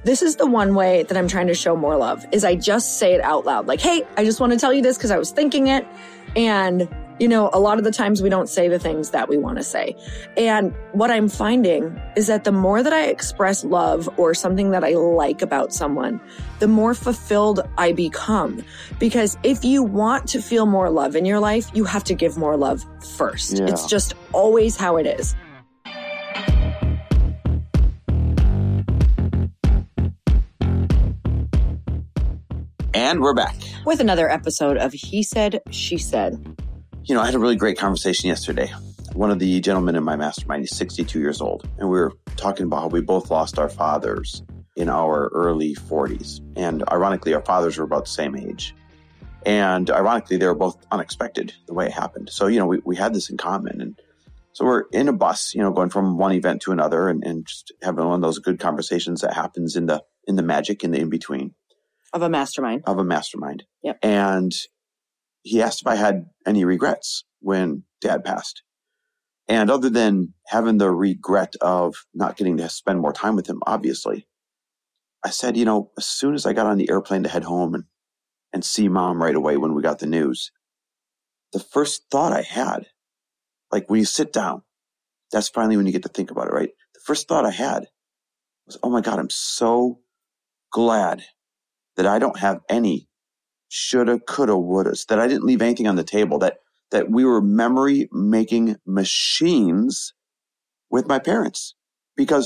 this is the one way that I'm trying to show more love is I just say it out loud. Like, hey, I just want to tell you this because I was thinking it. And, you know, a lot of the times we don't say the things that we want to say. And what I'm finding is that the more that I express love or something that I like about someone, the more fulfilled I become. Because if you want to feel more love in your life, you have to give more love first. Yeah. It's just always how it is. And we're back with another episode of He Said, She Said. You know, I had a really great conversation yesterday. One of the gentlemen in my mastermind, he's 62 years old. And we were talking about how we both lost our fathers in our early 40s. And ironically, our fathers were about the same age. And ironically, they were both unexpected the way it happened. So, you know, we had this in common. And so we're in a bus, you know, going from one event to another and just having one of those good conversations that happens in the magic, in the in-between. Of a mastermind. Yep. And he asked if I had any regrets when Dad passed. And other than having the regret of not getting to spend more time with him, obviously, I said, you know, as soon as I got on the airplane to head home and see Mom right away when we got the news, the first thought I had, like when you sit down, that's finally when you get to think about it, right? The first thought I had was, oh my God, I'm so glad that I don't have any shoulda, coulda, wouldas, that I didn't leave anything on the table, that we were memory-making machines with my parents. Because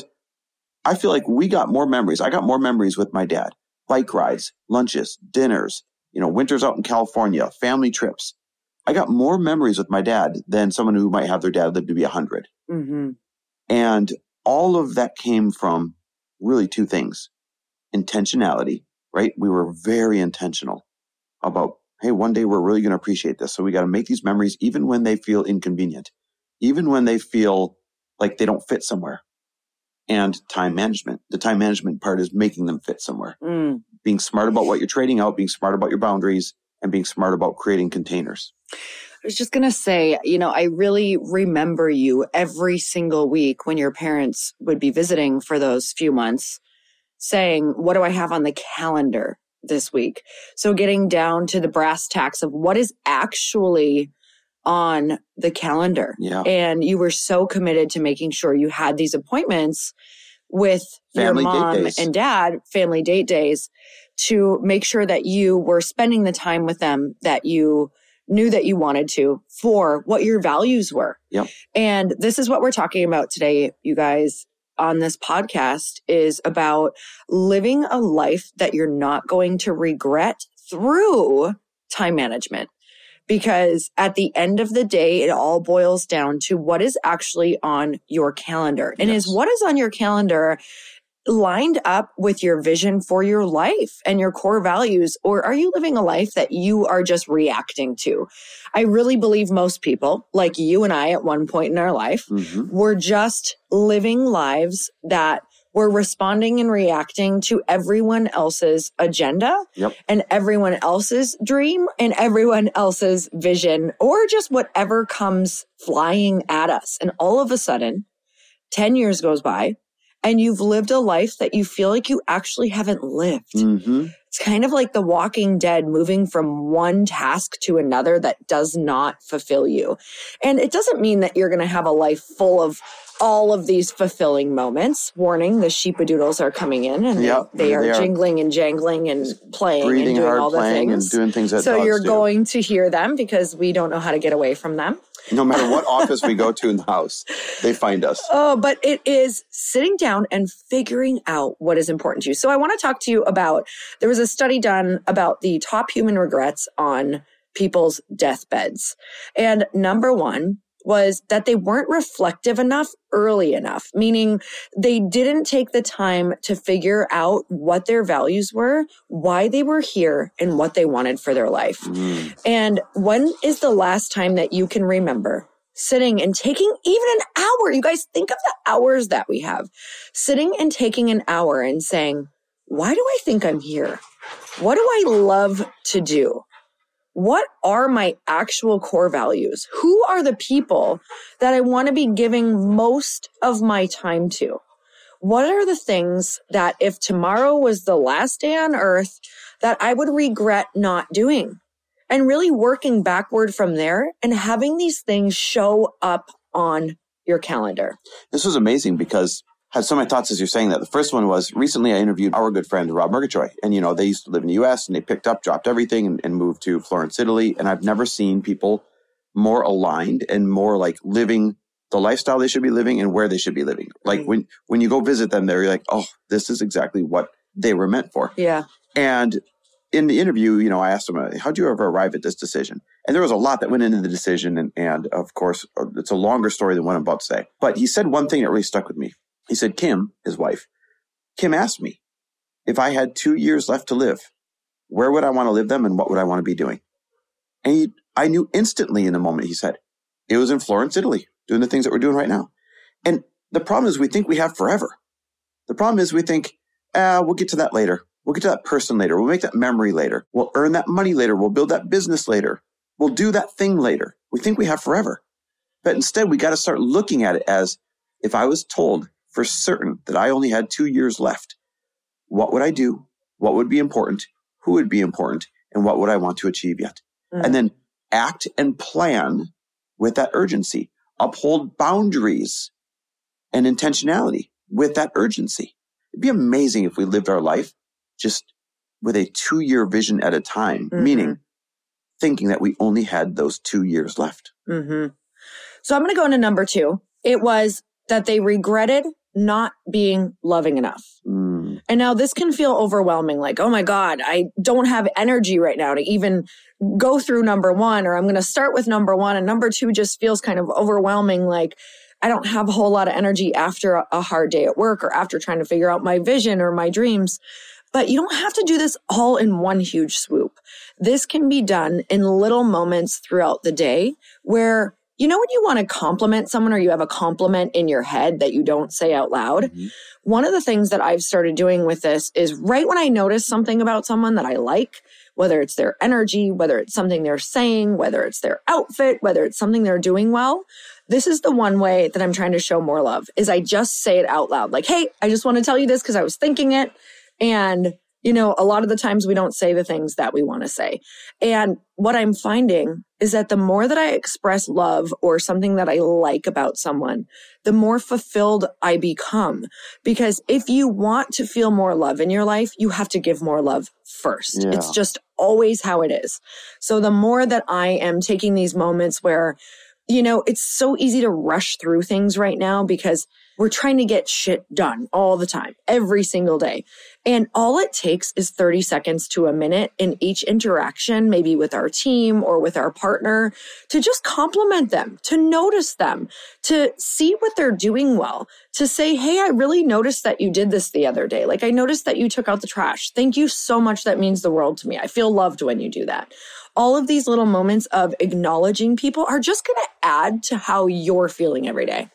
I feel like we got more memories. I got more memories with my dad. Bike rides, lunches, dinners, you know, winters out in California, family trips. I got more memories with my dad than someone who might have their dad live to be 100. Mm-hmm. And all of that came from really two things. Intentionality. Right? We were very intentional about, hey, one day we're really going to appreciate this. So we got to make these memories even when they feel inconvenient, even when they feel like they don't fit somewhere. And time management. The time management part is making them fit somewhere. Being smart about what you're trading out, being smart about your boundaries, and being smart about creating containers. I was just going to say, you know, I really remember you every single week when your parents would be visiting for those few months, saying, what do I have on the calendar this week? So getting down to the brass tacks of what is actually on the calendar. Yeah. And you were so committed to making sure you had these appointments with family your mom and dad, family date days, to make sure that you were spending the time with them that you knew that you wanted to for what your values were. Yep. And this is what we're talking about today, you guys. On this podcast is about living a life that you're not going to regret through time management. Because at the end of the day, it all boils down to what is actually on your calendar. And is what is on your calendar lined up with your vision for your life and your core values? Or are you living a life that you are just reacting to? I really believe most people, like you and I at one point in our life, were just living lives that were responding and reacting to everyone else's agenda and everyone else's dream and everyone else's vision, or just whatever comes flying at us. And all of a sudden, 10 years goes by, and you've lived a life that you feel like you actually haven't lived. It's kind of like The Walking Dead, moving from one task to another that does not fulfill you. And it doesn't mean that you're going to have a life full of all of these fulfilling moments. Warning, the sheepadoodles are coming in and they are jingling and jangling and playing and doing all the things. And doing things that so you're do. Going to hear them because we don't know how to get away from them. No matter what office we go to in the house, they find us. Oh, but it is sitting down and figuring out what is important to you. So I want to talk to you about, there was a study done about the top human regrets on people's deathbeds. And number one was that they weren't reflective enough early enough, meaning they didn't take the time to figure out what their values were, why they were here, and what they wanted for their life. And when is the last time that you can remember sitting and taking even an hour? You guys, think of the hours that we have. Sitting and taking an hour and saying, why do I think I'm here? What do I love to do? What are my actual core values? Who are the people that I want to be giving most of my time to? what are the things that if tomorrow was the last day on earth that I would regret not doing? And really working backward from there and having these things show up on your calendar. This was amazing because I had so many thoughts as you're saying that. The first one was recently I interviewed our good friend, Rob Murgatroyd. And, they used to live in the US and they dropped everything and moved to Florence, Italy. And I've never seen people more aligned and more like living the lifestyle they should be living and where they should be living. Like when you go visit them, they're like, oh, this is exactly what they were meant for. Yeah. And in the interview, I asked him, how'd you ever arrive at this decision? And there was a lot that went into the decision. And of course, it's a longer story than what I'm about to say. But he said one thing that really stuck with me. He said, Kim, his wife, Kim asked me, if I had 2 years left to live, where would I want to live them and what would I want to be doing? And I knew instantly in the moment, he said, it was in Florence, Italy, doing the things that we're doing right now. And the problem is we think we have forever. The problem is we think, we'll get to that later. We'll get to that person later. We'll make that memory later. We'll earn that money later. We'll build that business later. We'll do that thing later. We think we have forever. But instead, we got to start looking at it as if I was told for certain that I only had 2 years left, what would I do? What would be important? Who would be important? And what would I want to achieve yet? And then act and plan with that urgency. Uphold boundaries and intentionality with that urgency. It'd be amazing if we lived our life just with a 2-year vision at a time, meaning thinking that we only had those 2 years left. Mm-hmm. So I'm going to go into number 2. It was that they regretted not being loving enough. And now this can feel overwhelming, like, oh my God, I don't have energy right now to even go through number 1, or I'm going to start with number 1 and number 2 just feels kind of overwhelming. Like I don't have a whole lot of energy after a hard day at work or after trying to figure out my vision or my dreams. But you don't have to do this all in one huge swoop. This can be done in little moments throughout the day where, when you want to compliment someone or you have a compliment in your head that you don't say out loud, one of the things that I've started doing with this is right when I notice something about someone that I like, whether it's their energy, whether it's something they're saying, whether it's their outfit, whether it's something they're doing well, this is the one way that I'm trying to show more love is I just say it out loud. Like, hey, I just want to tell you this because I was thinking it. And, a lot of the times we don't say the things that we want to say. And what I'm finding is that the more that I express love or something that I like about someone, the more fulfilled I become. Because if you want to feel more love in your life, you have to give more love first. Yeah. It's just always how it is. So the more that I am taking these moments where, it's so easy to rush through things right now because we're trying to get shit done all the time, every single day. And all it takes is 30 seconds to a minute in each interaction, maybe with our team or with our partner, to just compliment them, to notice them, to see what they're doing well, to say, hey, I really noticed that you did this the other day. Like I noticed that you took out the trash. Thank you so much. That means the world to me. I feel loved when you do that. All of these little moments of acknowledging people are just going to add to how you're feeling every day.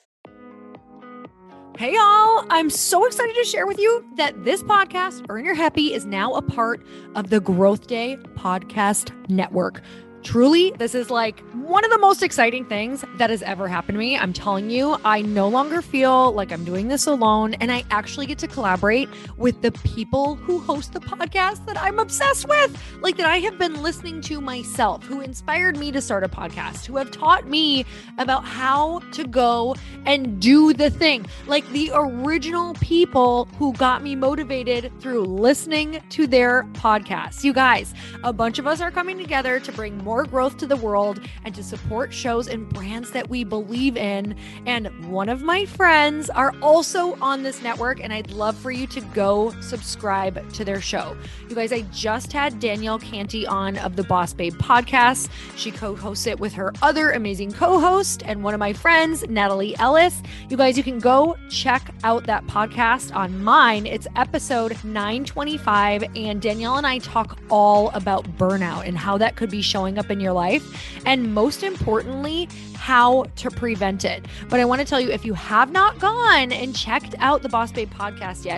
Hey y'all, I'm so excited to share with you that this podcast, Earn Your Happy, is now a part of the Growth Day Podcast Network. Truly, this is like one of the most exciting things that has ever happened to me. I'm telling you, I no longer feel like I'm doing this alone, and I actually get to collaborate with the people who host the podcast that I'm obsessed with, like that I have been listening to myself, who inspired me to start a podcast, who have taught me about how to go and do the thing, like the original people who got me motivated through listening to their podcasts. You guys, a bunch of us are coming together to bring more growth to the world and to support shows and brands that we believe in. And one of my friends are also on this network, and I'd love for you to go subscribe to their show. You guys, I just had Danielle Canty on of the Boss Babe podcast. She co-hosts it with her other amazing co-host and one of my friends, Natalie Ellis. You guys, you can go check out that podcast on mine. It's episode 925, and Danielle and I talk all about burnout and how that could be showing up in your life, and most importantly, how to prevent it. But I want to tell you, if you have not gone and checked out the Boss Babe podcast yet,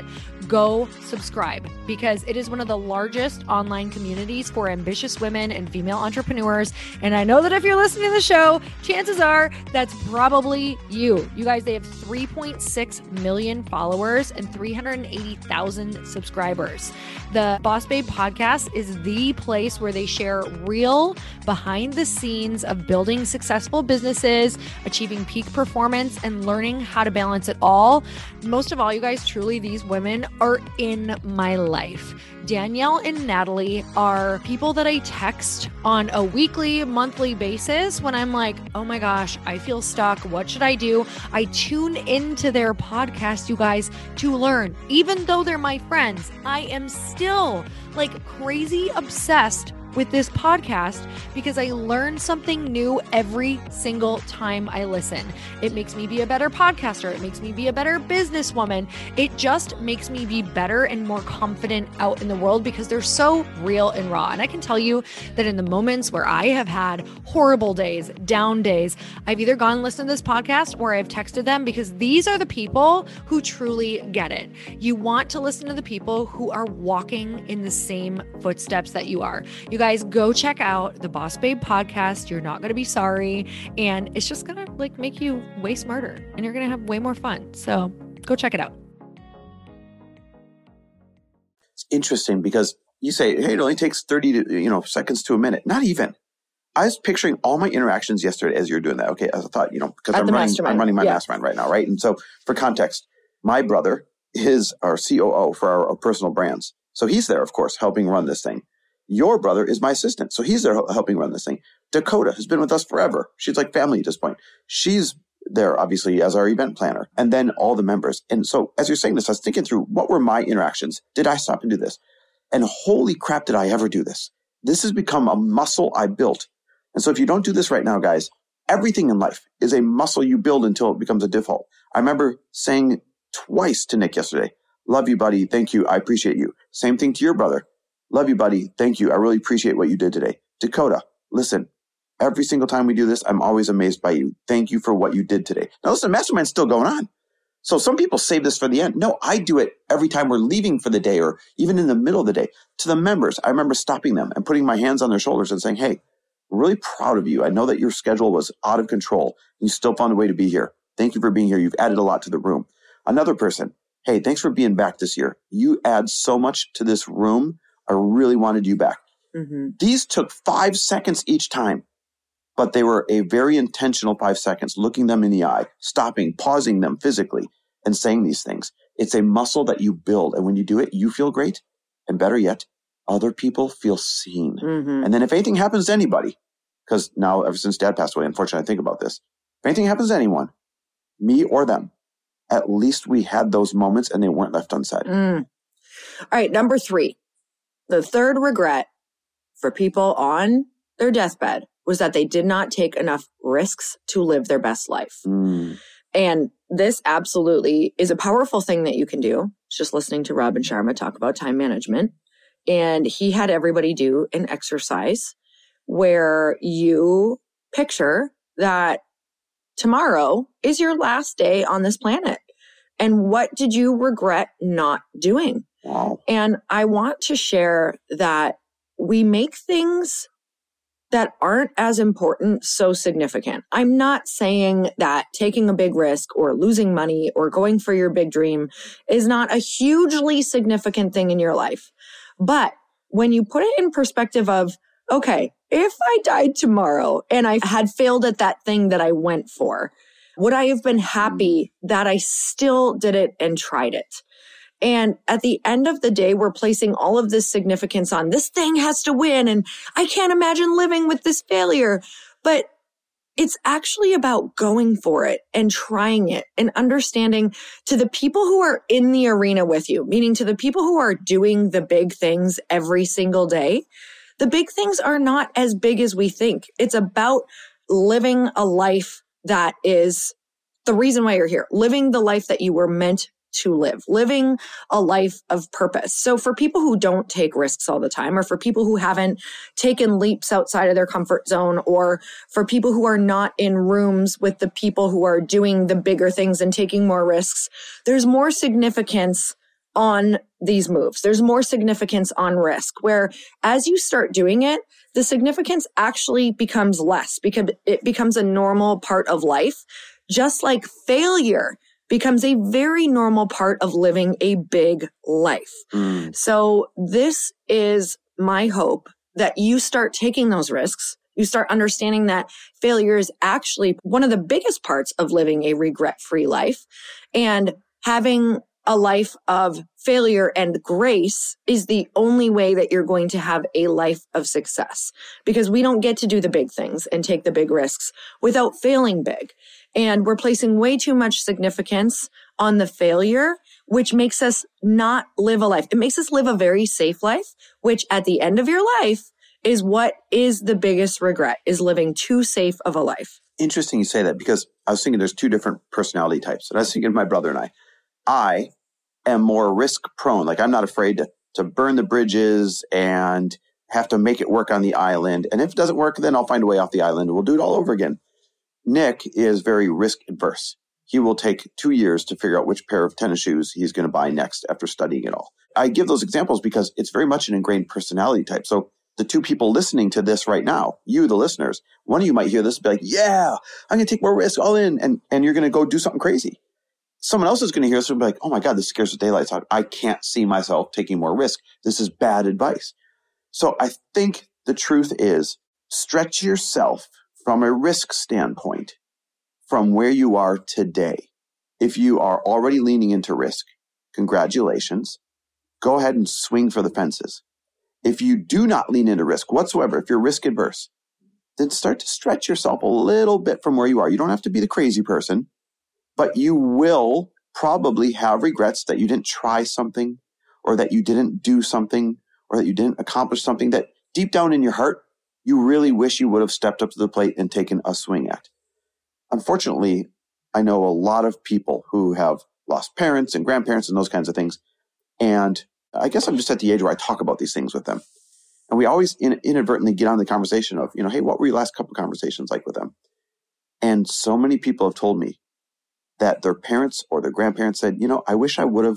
go subscribe because it is one of the largest online communities for ambitious women and female entrepreneurs. And I know that if you're listening to the show, chances are that's probably you. You guys, they have 3.6 million followers and 380,000 subscribers. The Boss Babe podcast is the place where they share real behind the scenes of building successful businesses, achieving peak performance, and learning how to balance it all. Most of all, you guys, truly, these women are in my life. Danielle and Natalie are people that I text on a weekly, monthly basis when I'm like, oh my gosh, I feel stuck. What should I do? I tune into their podcast, you guys, to learn. Even though they're my friends, I am still like crazy obsessed with this podcast because I learn something new every single time I listen. It makes me be a better podcaster. It makes me be a better businesswoman. It just makes me be better and more confident out in the world because they're so real and raw. And I can tell you that in the moments where I have had horrible days, down days, I've either gone and listened to this podcast or I've texted them because these are the people who truly get it. You want to listen to the people who are walking in the same footsteps that you are. You guys, go check out the Boss Babe podcast. You're not going to be sorry. And it's just going to like make you way smarter and you're going to have way more fun. So go check it out. It's interesting because you say, hey, it only takes 30 seconds to a minute. Not even. I was picturing all my interactions yesterday as you're doing that. Okay. As I thought, because I'm running my mastermind right now. Right. And so for context, my brother is our COO for our personal brands. So he's there, of course, helping run this thing. Your brother is my assistant. So he's there helping run this thing. Dakota has been with us forever. She's like family at this point. She's there, obviously, as our event planner. And then all the members. And so as you're saying this, I was thinking through what were my interactions? Did I stop and do this? And holy crap, did I ever do this? This has become a muscle I built. And so if you don't do this right now, guys, everything in life is a muscle you build until it becomes a default. I remember saying twice to Nick yesterday, love you, buddy. Thank you. I appreciate you. Same thing to your brother. Love you, buddy. Thank you. I really appreciate what you did today. Dakota, listen, every single time we do this, I'm always amazed by you. Thank you for what you did today. Now listen, Mastermind's still going on. So some people save this for the end. No, I do it every time we're leaving for the day or even in the middle of the day. To the members, I remember stopping them and putting my hands on their shoulders and saying, hey, we're really proud of you. I know that your schedule was out of control. You still found a way to be here. Thank you for being here. You've added a lot to the room. Another person, hey, thanks for being back this year. You add so much to this room. I really wanted you back. Mm-hmm. These took 5 seconds each time, but they were a very intentional 5 seconds, looking them in the eye, stopping, pausing them physically, and saying these things. It's a muscle that you build. And when you do it, you feel great. And better yet, other people feel seen. Mm-hmm. And then if anything happens to anybody, because now ever since Dad passed away, unfortunately, I think about this. If anything happens to anyone, me or them, at least we had those moments and they weren't left unsaid. All right, number 3. The third regret for people on their deathbed was that they did not take enough risks to live their best life. And this absolutely is a powerful thing that you can do. Just listening to Robin Sharma talk about time management. And he had everybody do an exercise where you picture that tomorrow is your last day on this planet. And what did you regret not doing? Wow. And I want to share that we make things that aren't as important so significant. I'm not saying that taking a big risk or losing money or going for your big dream is not a hugely significant thing in your life. But when you put it in perspective of, okay, if I died tomorrow and I had failed at that thing that I went for, would I have been happy that I still did it and tried it? And at the end of the day, we're placing all of this significance on this thing has to win. And I can't imagine living with this failure. But it's actually about going for it and trying it and understanding to the people who are in the arena with you, meaning to the people who are doing the big things every single day. The big things are not as big as we think. It's about living a life that is the reason why you're here, living the life that you were meant to live, living a life of purpose. So for people who don't take risks all the time, or for people who haven't taken leaps outside of their comfort zone, or for people who are not in rooms with the people who are doing the bigger things and taking more risks, there's more significance on these moves. There's more significance on risk, where as you start doing it, the significance actually becomes less because it becomes a normal part of life, just like failure becomes a very normal part of living a big life. So this is my hope, that you start taking those risks. You start understanding that failure is actually one of the biggest parts of living a regret-free life, and having a life of failure and grace is the only way that you're going to have a life of success, because we don't get to do the big things and take the big risks without failing big. And we're placing way too much significance on the failure, which makes us not live a life. It makes us live a very safe life, which at the end of your life is what is the biggest regret, is living too safe of a life. Interesting you say that, because I was thinking there's two different personality types. And I was thinking of my brother and I am more risk prone. Like, I'm not afraid to burn the bridges and have to make it work on the island. And if it doesn't work, then I'll find a way off the island and we'll do it all over again. Nick is very risk adverse. He will take 2 years to figure out which pair of tennis shoes he's going to buy next after studying it all. I give those examples because it's very much an ingrained personality type. So the two people listening to this right now, you, the listeners, one of you might hear this and be like, yeah, I'm going to take more risk all in. And you're going to go do something crazy. Someone else is going to hear this and be like, oh my God, this scares the daylights out. I can't see myself taking more risk. This is bad advice. So I think the truth is, stretch yourself from a risk standpoint from where you are today. If you are already leaning into risk, congratulations. Go ahead and swing for the fences. If you do not lean into risk whatsoever, if you're risk adverse, then start to stretch yourself a little bit from where you are. You don't have to be the crazy person, but you will probably have regrets that you didn't try something, or that you didn't do something, or that you didn't accomplish something that deep down in your heart, you really wish you would have stepped up to the plate and taken a swing at. Unfortunately, I know a lot of people who have lost parents and grandparents and those kinds of things. And I guess I'm just at the age where I talk about these things with them. And we always inadvertently get on the conversation of, hey, what were your last couple conversations like with them? And so many people have told me that their parents or their grandparents said, I wish I would have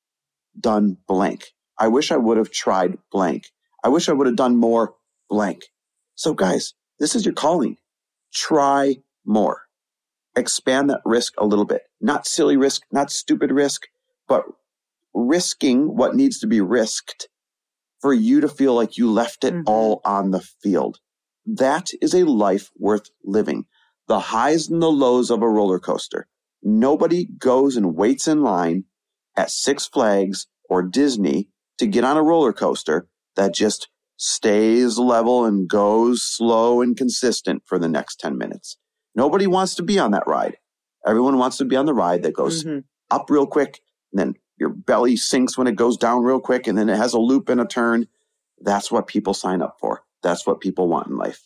done blank. I wish I would have tried blank. I wish I would have done more blank. So guys, this is your calling. Try more. Expand that risk a little bit. Not silly risk, not stupid risk, but risking what needs to be risked for you to feel like you left it all on the field. That is a life worth living. The highs and the lows of a roller coaster. Nobody goes and waits in line at Six Flags or Disney to get on a roller coaster that just stays level and goes slow and consistent for the next 10 minutes. Nobody wants to be on that ride. Everyone wants to be on the ride that goes up real quick, and then your belly sinks when it goes down real quick, and then it has a loop and a turn. That's what people sign up for. That's what people want in life.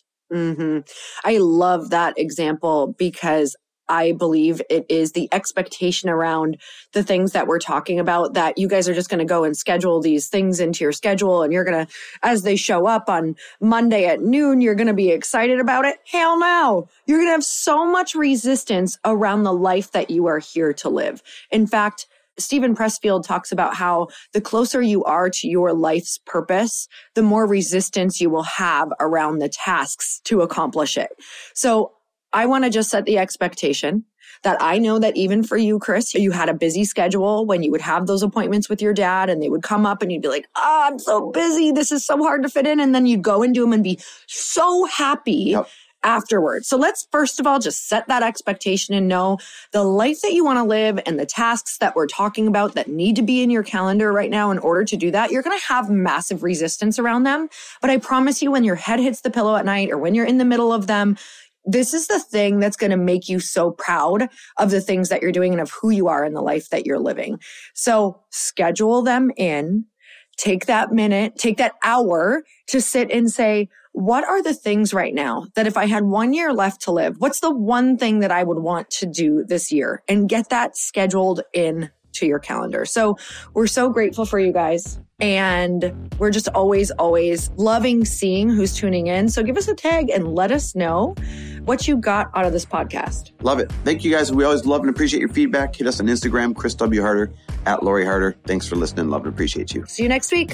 I love that example, because I believe it is the expectation around the things that we're talking about, that you guys are just going to go and schedule these things into your schedule, and you're going to, as they show up on Monday at noon, you're going to be excited about it. Hell no. You're going to have so much resistance around the life that you are here to live. In fact, Stephen Pressfield talks about how the closer you are to your life's purpose, the more resistance you will have around the tasks to accomplish it. So I want to just set the expectation that I know that even for you, Chris, you had a busy schedule when you would have those appointments with your dad, and they would come up and you'd be like, I'm so busy. This is so hard to fit in. And then you'd go and do them and be so happy afterwards. So let's first of all just set that expectation and know the life that you want to live and the tasks that we're talking about that need to be in your calendar right now. In order to do that, you're going to have massive resistance around them. But I promise you, when your head hits the pillow at night, or when you're in the middle of them, this is the thing that's going to make you so proud of the things that you're doing and of who you are in the life that you're living. So schedule them in, take that minute, take that hour to sit and say, what are the things right now that if I had 1 year left to live, what's the one thing that I would want to do this year? And get that scheduled in to your calendar. So we're so grateful for you guys. And we're just always loving seeing who's tuning in. So give us a tag and let us know what you got out of this podcast. Love it. Thank you guys. We always love and appreciate your feedback. Hit us on Instagram, Chris W. Harder, at Lori Harder. Thanks for listening. Love and appreciate you. See you next week.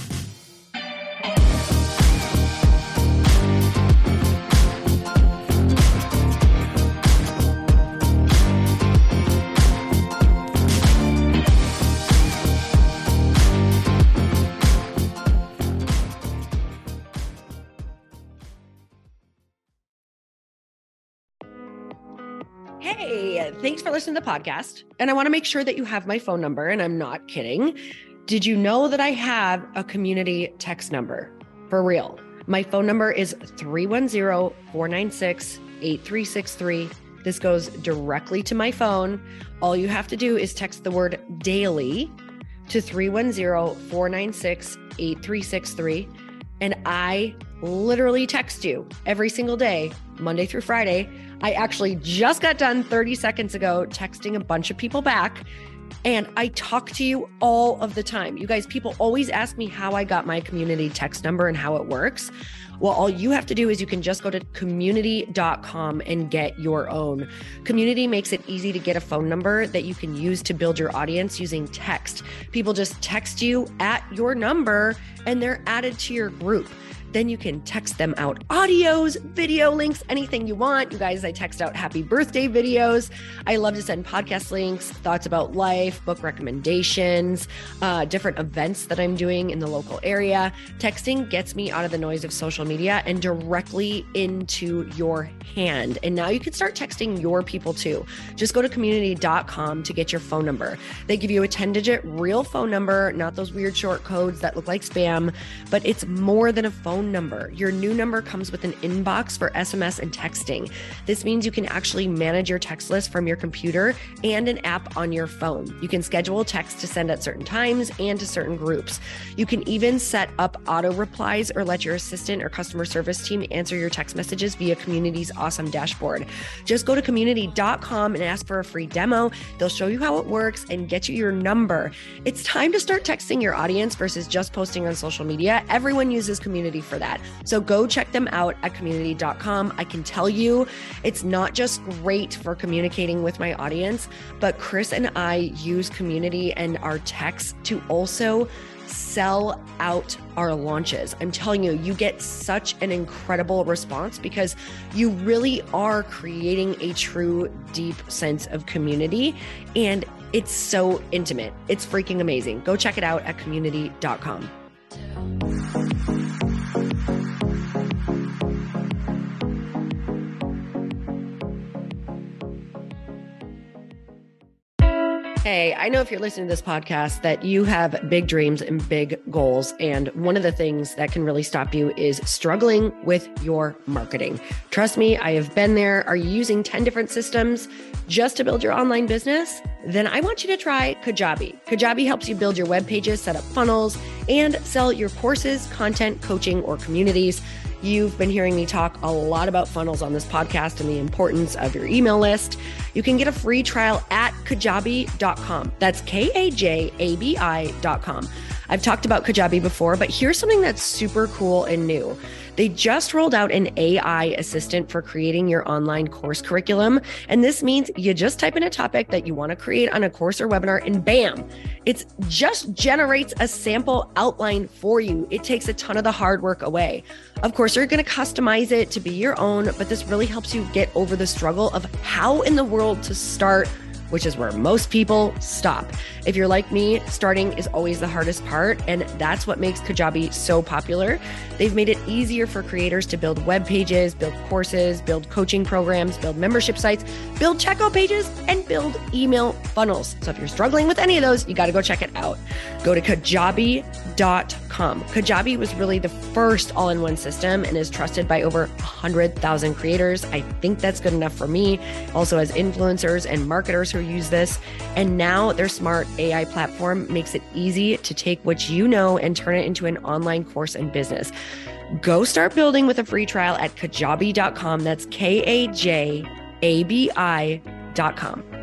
Hey, thanks for listening to the podcast. And I want to make sure that you have my phone number, and I'm not kidding. Did you know that I have a community text number? For real. My phone number is 310-496-8363. This goes directly to my phone. All you have to do is text the word daily to 310-496-8363. And I literally text you every single day, Monday through Friday. I actually just got done 30 seconds ago texting a bunch of people back, and I talk to you all of the time. You guys, people always ask me how I got my community text number and how it works. Well, all you have to do is you can just go to community.com and get your own. Community makes it easy to get a phone number that you can use to build your audience using text. People just text you at your number and they're added to your group. Then you can text them out audios, video links, anything you want. You guys, I text out happy birthday videos. I love to send podcast links, thoughts about life, book recommendations, different events that I'm doing in the local area. Texting gets me out of the noise of social media and directly into your hand. And now you can start texting your people too. Just go to community.com to get your phone number. They give you a 10-digit real phone number, not those weird short codes that look like spam, but it's more than a phone number. Your new number comes with an inbox for SMS and texting. This means you can actually manage your text list from your computer and an app on your phone. You can schedule text to send at certain times and to certain groups. You can even set up auto replies or let your assistant or customer service team answer your text messages via Community's awesome dashboard. Just go to community.com and ask for a free demo. They'll show you how it works and get you your number. It's time to start texting your audience versus just posting on social media. Everyone uses Community for that. So go check them out at community.com. I can tell you it's not just great for communicating with my audience, but Chris and I use Community and our texts to also sell out our launches. I'm telling you, you get such an incredible response because you really are creating a true, deep sense of community. And it's so intimate. It's freaking amazing. Go check it out at community.com. Hey, I know if you're listening to this podcast that you have big dreams and big goals. And one of the things that can really stop you is struggling with your marketing. Trust me, I have been there. Are you using 10 different systems just to build your online business? Then I want you to try Kajabi. Kajabi helps you build your web pages, set up funnels, and sell your courses, content, coaching, or communities. You've been hearing me talk a lot about funnels on this podcast and the importance of your email list. You can get a free trial at kajabi.com. That's Kajabi.com. I've talked about Kajabi before, but here's something that's super cool and new. They just rolled out an AI assistant for creating your online course curriculum. And this means you just type in a topic that you want to create on a course or webinar and bam, it just generates a sample outline for you. It takes a ton of the hard work away. Of course, you're going to customize it to be your own, but this really helps you get over the struggle of how in the world to start, which is where most people stop. If you're like me, starting is always the hardest part, and that's what makes Kajabi so popular. They've made it easier for creators to build web pages, build courses, build coaching programs, build membership sites, build checkout pages, and build email funnels. So if you're struggling with any of those, you got to go check it out. Go to Kajabi.com. Kajabi was really the first all-in-one system and is trusted by over 100,000 creators. I think that's good enough for me. Also has influencers and marketers who use this. And now their smart AI platform makes it easy to take what you know and turn it into an online course and business. Go start building with a free trial at Kajabi.com. That's Kajabi.com.